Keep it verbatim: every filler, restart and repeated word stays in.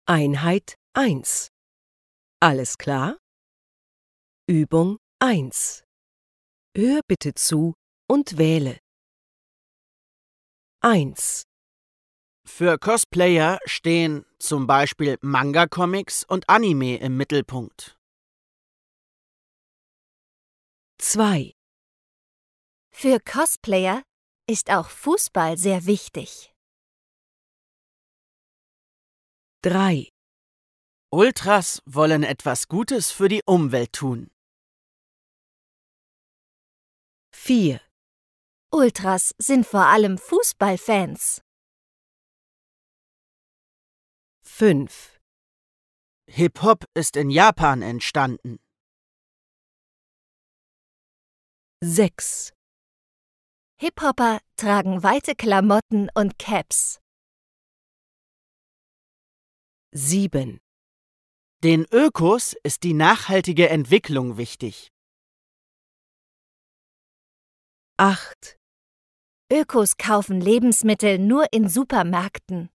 Einheit eins. Alles klar? Übung eins. Hör bitte zu und wähle. eins. Für Cosplayer stehen zum Beispiel Manga-Comics und Anime im Mittelpunkt. zwei. Für Cosplayer ist auch Fußball sehr wichtig. drei. Ultras wollen etwas Gutes für die Umwelt tun. vier. Ultras sind vor allem Fußballfans. fünf. Hip-Hop ist in Japan entstanden. sechs. Hip-Hopper tragen weite Klamotten und Caps. sieben. Den Ökos ist die nachhaltige Entwicklung wichtig. acht. Ökos kaufen Lebensmittel nur in Supermärkten.